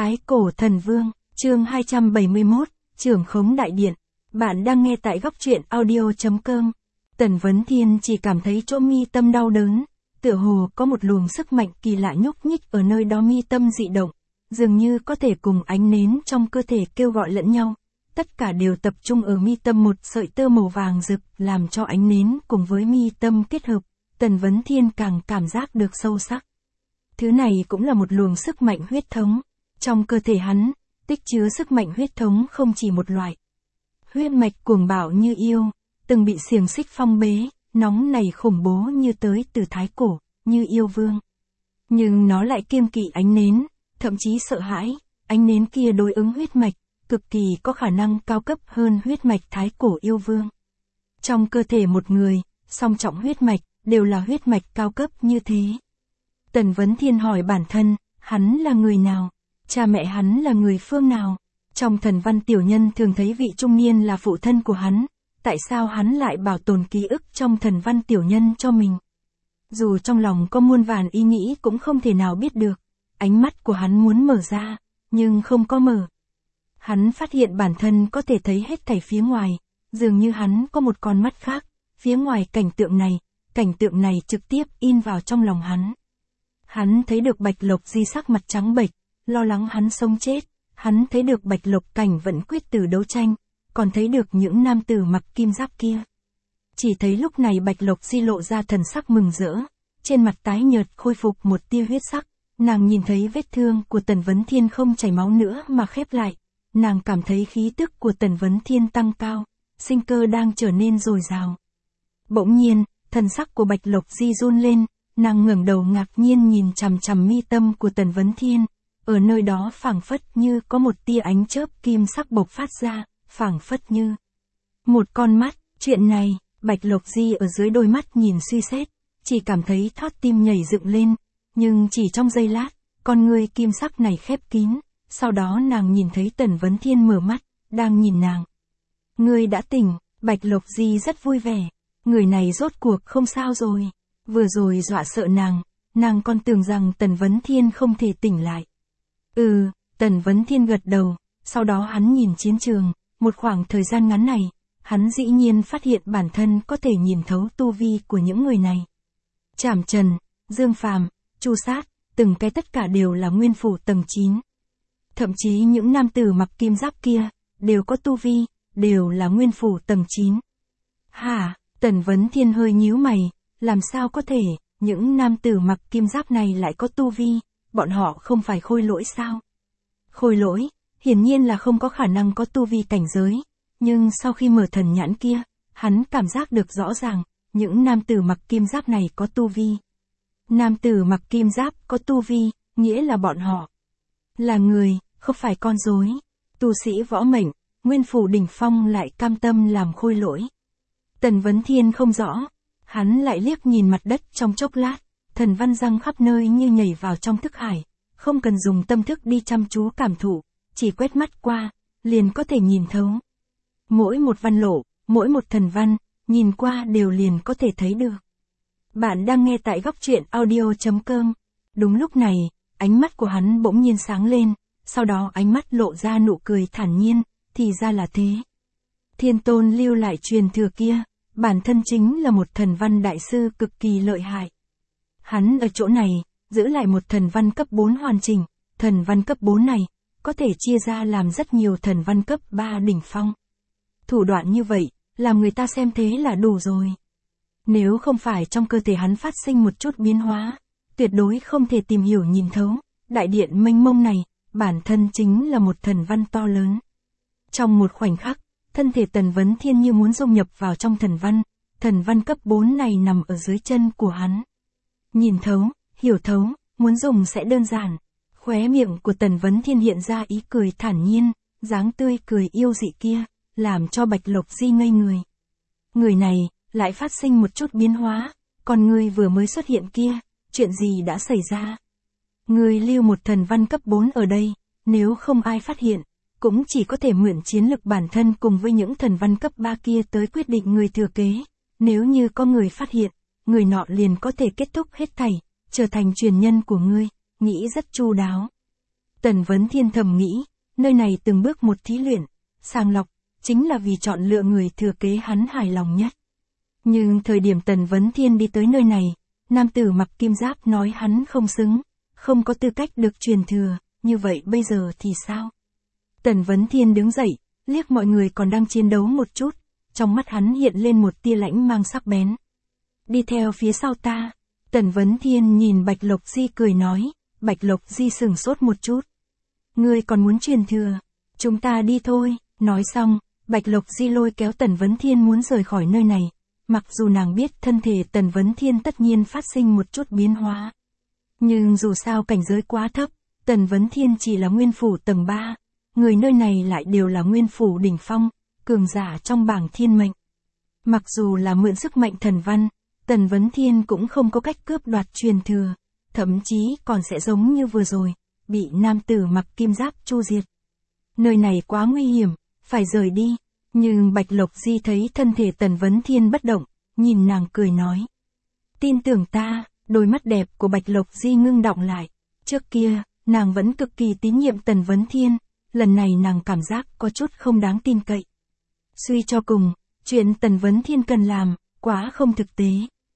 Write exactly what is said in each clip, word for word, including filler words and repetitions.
Thái Cổ Thần Vương, chương hai trăm bảy mươi mốt, Trưởng Khống Đại Điện. Bạn đang nghe tại góc truyện audio chấm com. Tần Vấn Thiên chỉ cảm thấy chỗ mi tâm đau đớn, tựa hồ có một luồng sức mạnh kỳ lạ nhúc nhích ở nơi đó mi tâm dị động, dường như có thể cùng ánh nến trong cơ thể kêu gọi lẫn nhau. Tất cả đều tập trung ở mi tâm một sợi tơ màu vàng rực, làm cho ánh nến cùng với mi tâm kết hợp, Tần Vấn Thiên càng cảm giác được sâu sắc. Thứ này cũng là một luồng sức mạnh huyết thống. Trong cơ thể hắn, tích chứa sức mạnh huyết thống không chỉ một loại. Huyết mạch cuồng bạo như yêu, từng bị xiềng xích phong bế, nóng nảy khủng bố như tới từ thái cổ, như yêu vương. Nhưng nó lại kiêng kỵ ánh nến, thậm chí sợ hãi, ánh nến kia đối ứng huyết mạch, cực kỳ có khả năng cao cấp hơn huyết mạch thái cổ yêu vương. Trong cơ thể một người, song trọng huyết mạch, đều là huyết mạch cao cấp như thế. Tần Vấn Thiên hỏi bản thân, hắn là người nào? Cha mẹ hắn là người phương nào? Trong thần văn tiểu nhân thường thấy vị trung niên là phụ thân của hắn, tại sao hắn lại bảo tồn ký ức trong thần văn tiểu nhân cho mình? Dù trong lòng có muôn vàn ý nghĩ cũng không thể nào biết được. Ánh mắt của hắn muốn mở ra, nhưng không có mở. Hắn phát hiện bản thân có thể thấy hết thảy phía ngoài, dường như hắn có một con mắt khác, phía ngoài cảnh tượng này, cảnh tượng này trực tiếp in vào trong lòng hắn. Hắn thấy được Bạch Lộc Di sắc mặt trắng bệch, lo lắng hắn sống chết, hắn thấy được Bạch Lộc Cảnh vẫn quyết tử đấu tranh, còn thấy được những nam tử mặc kim giáp kia. Chỉ thấy lúc này Bạch Lộc Di lộ ra thần sắc mừng rỡ, trên mặt tái nhợt khôi phục một tia huyết sắc, nàng nhìn thấy vết thương của Tần Vấn Thiên không chảy máu nữa mà khép lại, nàng cảm thấy khí tức của Tần Vấn Thiên tăng cao, sinh cơ đang trở nên dồi dào. Bỗng nhiên, thần sắc của Bạch Lộc Di run lên, nàng ngẩng đầu ngạc nhiên nhìn chằm chằm mi tâm của Tần Vấn Thiên, ở nơi đó phảng phất như có một tia ánh chớp kim sắc bộc phát ra, phảng phất như một con mắt. Chuyện này, Bạch Lộc Di ở dưới đôi mắt nhìn suy xét, chỉ cảm thấy thót tim nhảy dựng lên, nhưng chỉ trong giây lát, con người kim sắc này khép kín, sau đó nàng nhìn thấy Tần Vấn Thiên mở mắt, đang nhìn nàng. Ngươi đã tỉnh, Bạch Lộc Di rất vui vẻ, người này rốt cuộc không sao rồi. Vừa rồi dọa sợ nàng, nàng còn tưởng rằng Tần Vấn Thiên không thể tỉnh lại. Ừ, Tần Vấn Thiên gật đầu, sau đó hắn nhìn chiến trường, một khoảng thời gian ngắn này, hắn dĩ nhiên phát hiện bản thân có thể nhìn thấu tu vi của những người này. Trảm Trần, Dương Phàm, Chu Sát, từng cái tất cả đều là nguyên phủ tầng chín. Thậm chí những nam tử mặc kim giáp kia, đều có tu vi, đều là nguyên phủ tầng chín. Hả, Tần Vấn Thiên hơi nhíu mày. Làm sao có thể, những nam tử mặc kim giáp này lại có tu vi, bọn họ không phải khôi lỗi sao? Khôi lỗi, hiển nhiên là không có khả năng có tu vi cảnh giới, nhưng sau khi mở thần nhãn kia, hắn cảm giác được rõ ràng, những nam tử mặc kim giáp này có tu vi. Nam tử mặc kim giáp có tu vi, nghĩa là bọn họ là người, không phải con rối. Tu sĩ võ mệnh, nguyên phủ đỉnh phong lại cam tâm làm khôi lỗi. Tần Vấn Thiên không rõ. Hắn lại liếc nhìn mặt đất trong chốc lát, thần văn răng khắp nơi như nhảy vào trong thức hải, không cần dùng tâm thức đi chăm chú cảm thụ, chỉ quét mắt qua, liền có thể nhìn thấu. Mỗi một văn lộ, mỗi một thần văn, nhìn qua đều liền có thể thấy được. Bạn đang nghe tại góc truyện audio chấm com. Đúng lúc này, ánh mắt của hắn bỗng nhiên sáng lên, sau đó ánh mắt lộ ra nụ cười thản nhiên, thì ra là thế. Thiên Tôn lưu lại truyền thừa kia. Bản thân chính là một thần văn đại sư cực kỳ lợi hại. Hắn ở chỗ này, giữ lại một thần văn cấp bốn hoàn chỉnh, thần văn cấp bốn này, có thể chia ra làm rất nhiều thần văn cấp ba đỉnh phong. Thủ đoạn như vậy, làm người ta xem thế là đủ rồi. Nếu không phải trong cơ thể hắn phát sinh một chút biến hóa, tuyệt đối không thể tìm hiểu nhìn thấu, đại điện mênh mông này, bản thân chính là một thần văn to lớn. Trong một khoảnh khắc, thân thể Tần Vấn Thiên như muốn dung nhập vào trong thần văn, thần văn cấp bốn này nằm ở dưới chân của hắn. Nhìn thấu, hiểu thấu, muốn dùng sẽ đơn giản. Khóe miệng của Tần Vấn Thiên hiện ra ý cười thản nhiên, dáng tươi cười yêu dị kia, làm cho Bạch Lộc Di ngây người. Người này, lại phát sinh một chút biến hóa, còn người vừa mới xuất hiện kia, chuyện gì đã xảy ra? Người lưu một thần văn cấp bốn ở đây, nếu không ai phát hiện, cũng chỉ có thể mượn chiến lực bản thân cùng với những thần văn cấp ba kia tới quyết định người thừa kế. Nếu như có người phát hiện, người nọ liền có thể kết thúc hết thảy, trở thành truyền nhân của ngươi, nghĩ rất chu đáo. Tần Vấn Thiên thầm nghĩ, nơi này từng bước một thí luyện, sàng lọc, chính là vì chọn lựa người thừa kế hắn hài lòng nhất. Nhưng thời điểm Tần Vấn Thiên đi tới nơi này, nam tử mặc kim giáp nói hắn không xứng, không có tư cách được truyền thừa, như vậy bây giờ thì sao? Tần Vấn Thiên đứng dậy, liếc mọi người còn đang chiến đấu một chút, trong mắt hắn hiện lên một tia lãnh mang sắc bén. Đi theo phía sau ta. Tần Vấn Thiên nhìn Bạch Lộc Di cười nói, Bạch Lộc Di sừng sốt một chút. Ngươi còn muốn truyền thừa, chúng ta đi thôi. Nói xong, Bạch Lộc Di lôi kéo Tần Vấn Thiên muốn rời khỏi nơi này, mặc dù nàng biết thân thể Tần Vấn Thiên tất nhiên phát sinh một chút biến hóa. Nhưng dù sao cảnh giới quá thấp, Tần Vấn Thiên chỉ là nguyên phủ tầng ba, người nơi này lại đều là nguyên phủ đỉnh phong, cường giả trong bảng thiên mệnh. Mặc dù là mượn sức mạnh thần văn, Tần Vấn Thiên cũng không có cách cướp đoạt truyền thừa, thậm chí còn sẽ giống như vừa rồi, bị nam tử mặc kim giáp chu diệt. Nơi này quá nguy hiểm, phải rời đi. Nhưng Bạch Lộc Di thấy thân thể Tần Vấn Thiên bất động, nhìn nàng cười nói. Tin tưởng ta, đôi mắt đẹp của Bạch Lộc Di ngưng đọng lại. Trước kia, nàng vẫn cực kỳ tín nhiệm Tần Vấn Thiên, lần này nàng cảm giác có chút không đáng tin cậy. Suy cho cùng, chuyện Tần Vấn Thiên cần làm, quá không thực tế.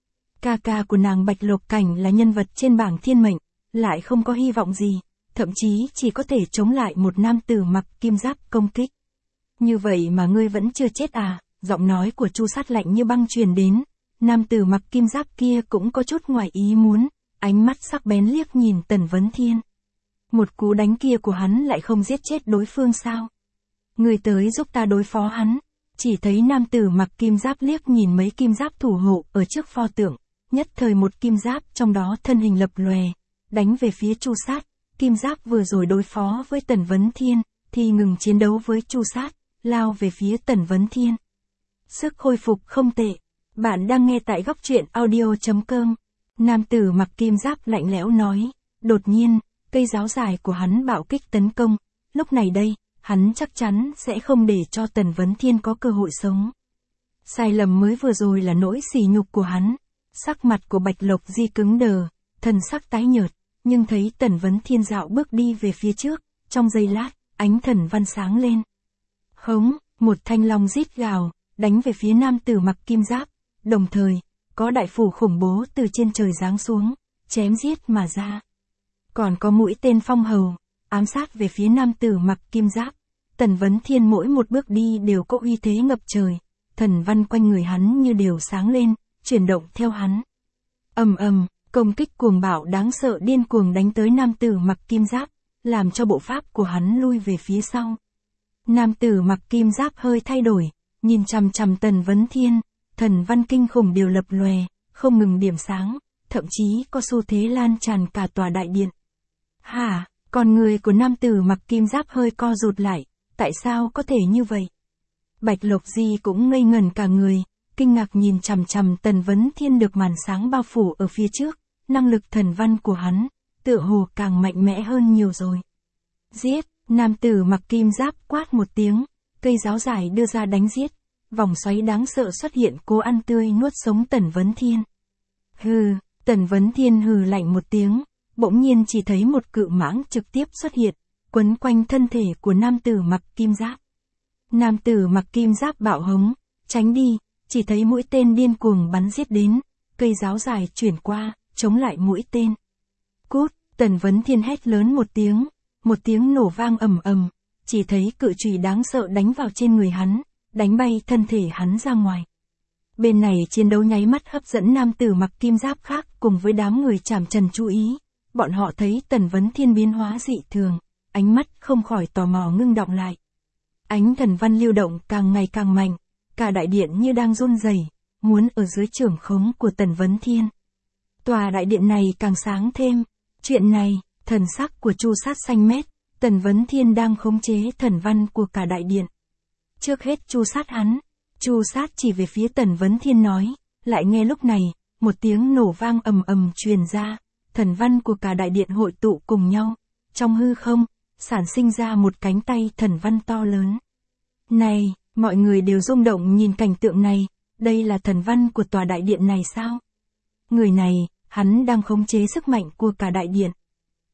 Ca ca của nàng Bạch Lộc Cảnh là nhân vật trên bảng thiên mệnh, lại không có hy vọng gì, thậm chí chỉ có thể chống lại một nam tử mặc kim giáp công kích. Như vậy mà ngươi vẫn chưa chết à? Giọng nói của Chu Sát lạnh như băng truyền đến, nam tử mặc kim giáp kia cũng có chút ngoài ý muốn, ánh mắt sắc bén liếc nhìn Tần Vấn Thiên. Một cú đánh kia của hắn lại không giết chết đối phương sao? Ngươi tới giúp ta đối phó hắn. Chỉ thấy nam tử mặc kim giáp liếc nhìn mấy kim giáp thủ hộ ở trước pho tượng, nhất thời một kim giáp trong đó thân hình lập lòe, đánh về phía Chu Sát. Kim giáp vừa rồi đối phó với Tần Vấn Thiên, thì ngừng chiến đấu với Chu Sát, lao về phía Tần Vấn Thiên. Sức hồi phục không tệ. Bạn đang nghe tại góc truyện audio chấm com. Nam tử mặc kim giáp lạnh lẽo nói. Đột nhiên, cây giáo dài của hắn bạo kích tấn công. Lúc này đây, hắn chắc chắn sẽ không để cho Tần Vấn Thiên có cơ hội sống. Sai lầm mới vừa rồi là nỗi sỉ nhục của hắn. Sắc mặt của Bạch Lộc Di cứng đờ, thần sắc tái nhợt, nhưng thấy Tần Vấn Thiên dạo bước đi về phía trước, trong giây lát, ánh thần văn sáng lên. Hống, một thanh long rít gào, đánh về phía nam tử mặc kim giáp, đồng thời, có đại phủ khủng bố từ trên trời giáng xuống, chém giết mà ra. Còn có mũi tên phong hầu, ám sát về phía nam tử mặc kim giáp. Tần Vấn Thiên mỗi một bước đi đều có uy thế ngập trời, thần văn quanh người hắn như đều sáng lên, chuyển động theo hắn. Ầm ầm, công kích cuồng bạo đáng sợ điên cuồng đánh tới nam tử mặc kim giáp, làm cho bộ pháp của hắn lui về phía sau. Nam tử mặc kim giáp hơi thay đổi, nhìn chằm chằm Tần Vấn Thiên, thần văn kinh khủng đều lập lòe, không ngừng điểm sáng, thậm chí có xu thế lan tràn cả tòa đại điện. Hả, con người của nam tử mặc kim giáp hơi co rụt lại, tại sao có thể như vậy? Bạch Lộc Di cũng ngây ngẩn cả người, kinh ngạc nhìn chằm chằm Tần Vấn Thiên được màn sáng bao phủ ở phía trước, năng lực thần văn của hắn, tựa hồ càng mạnh mẽ hơn nhiều rồi. Giết, nam tử mặc kim giáp quát một tiếng, cây giáo dài đưa ra đánh giết, vòng xoáy đáng sợ xuất hiện cố ăn tươi nuốt sống Tần Vấn Thiên. Hừ, Tần Vấn Thiên hừ lạnh một tiếng, bỗng nhiên chỉ thấy một cự mãng trực tiếp xuất hiện, quấn quanh thân thể của nam tử mặc kim giáp. Nam tử mặc kim giáp bạo hống, tránh đi, chỉ thấy mũi tên điên cuồng bắn giết đến, cây giáo dài chuyển qua, chống lại mũi tên. Cút, Tần Vấn Thiên hét lớn một tiếng, một tiếng nổ vang ầm ầm, chỉ thấy cự chùy đáng sợ đánh vào trên người hắn, đánh bay thân thể hắn ra ngoài. Bên này chiến đấu nháy mắt hấp dẫn nam tử mặc kim giáp khác cùng với đám người Trảm Trần chú ý, bọn họ thấy Tần Vấn Thiên biến hóa dị thường, ánh mắt không khỏi tò mò ngưng đọng lại. Ánh thần văn lưu động càng ngày càng mạnh, cả đại điện như đang run rẩy, muốn ở dưới trưởng khống của Tần Vấn Thiên. Tòa đại điện này càng sáng thêm, chuyện này, thần sắc của Chu Sát xanh mét, Tần Vấn Thiên đang khống chế thần văn của cả đại điện. Trước hết Chu Sát hắn, Chu Sát chỉ về phía Tần Vấn Thiên nói, lại nghe lúc này, một tiếng nổ vang ầm ầm truyền ra, thần văn của cả đại điện hội tụ cùng nhau, trong hư không, sản sinh ra một cánh tay thần văn to lớn. Này, mọi người đều rung động nhìn cảnh tượng này, đây là thần văn của tòa đại điện này sao? Người này, hắn đang khống chế sức mạnh của cả đại điện.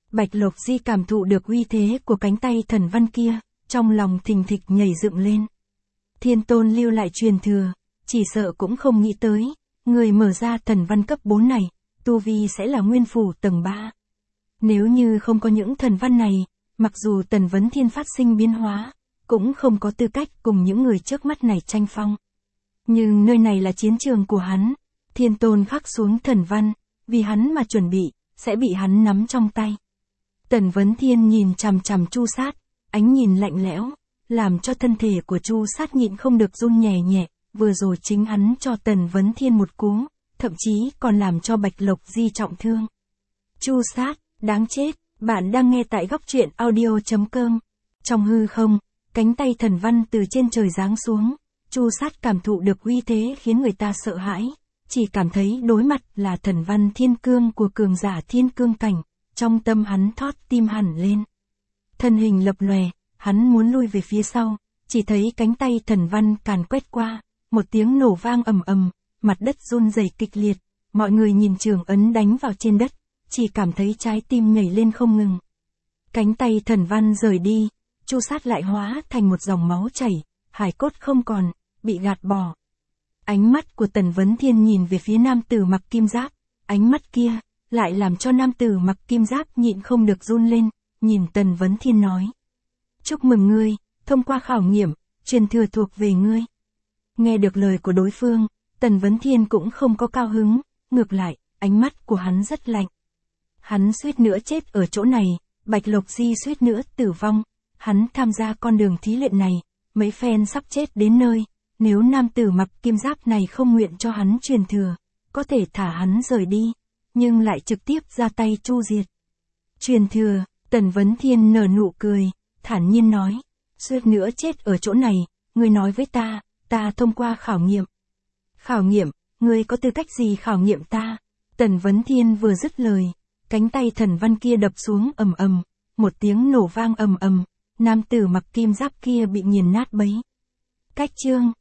Bạch Lộc Di cảm thụ được uy thế của cánh tay thần văn kia, trong lòng thình thịch nhảy dựng lên. Thiên Tôn lưu lại truyền thừa, chỉ sợ cũng không nghĩ tới, người mở ra thần văn cấp bốn này, tu vi sẽ là nguyên phủ tầng ba. Nếu như không có những thần văn này, mặc dù Tần Vấn Thiên phát sinh biến hóa, cũng không có tư cách cùng những người trước mắt này tranh phong. Nhưng nơi này là chiến trường của hắn, Thiên Tôn khắc xuống thần văn, vì hắn mà chuẩn bị, sẽ bị hắn nắm trong tay. Tần Vấn Thiên nhìn chằm chằm Chu Sát, ánh nhìn lạnh lẽo, làm cho thân thể của Chu Sát nhịn không được run nhẹ nhẹ, vừa rồi chính hắn cho Tần Vấn Thiên một cú, thậm chí còn làm cho Bạch Lộc Di trọng thương. Chu Sát, đáng chết, bạn đang nghe tại góc truyện audio chấm com. Trong hư không, cánh tay thần văn từ trên trời giáng xuống, Chu Sát cảm thụ được uy thế khiến người ta sợ hãi, chỉ cảm thấy đối mặt là thần văn thiên cương của cường giả thiên cương cảnh, trong tâm hắn thót tim hẳn lên. Thân hình lập lòe, hắn muốn lui về phía sau, chỉ thấy cánh tay thần văn càn quét qua, một tiếng nổ vang ầm ầm, mặt đất run rẩy kịch liệt, mọi người nhìn trường ấn đánh vào trên đất, chỉ cảm thấy trái tim nhảy lên không ngừng. Cánh tay thần văn rời đi, Chu Sát lại hóa thành một dòng máu chảy, hải cốt không còn, bị gạt bỏ. Ánh mắt của Tần Vấn Thiên nhìn về phía nam tử mặc kim giáp, ánh mắt kia, lại làm cho nam tử mặc kim giáp nhịn không được run lên, nhìn Tần Vấn Thiên nói. Chúc mừng ngươi, thông qua khảo nghiệm, truyền thừa thuộc về ngươi. Nghe được lời của đối phương, Tần Vấn Thiên cũng không có cao hứng, ngược lại, ánh mắt của hắn rất lạnh. Hắn suýt nữa chết ở chỗ này, Bạch Lộc Di suýt nữa tử vong, hắn tham gia con đường thí luyện này, mấy phen sắp chết đến nơi, nếu nam tử mặc kim giáp này không nguyện cho hắn truyền thừa, có thể thả hắn rời đi, nhưng lại trực tiếp ra tay chu diệt. Truyền thừa, Tần Vấn Thiên nở nụ cười, thản nhiên nói, suýt nữa chết ở chỗ này, ngươi nói với ta, ta thông qua khảo nghiệm. Khảo nghiệm, ngươi có tư cách gì khảo nghiệm ta? Tần Vấn Thiên vừa dứt lời, cánh tay thần văn kia đập xuống ầm ầm, một tiếng nổ vang ầm ầm, nam tử mặc kim giáp kia bị nghiền nát bấy. Cách chương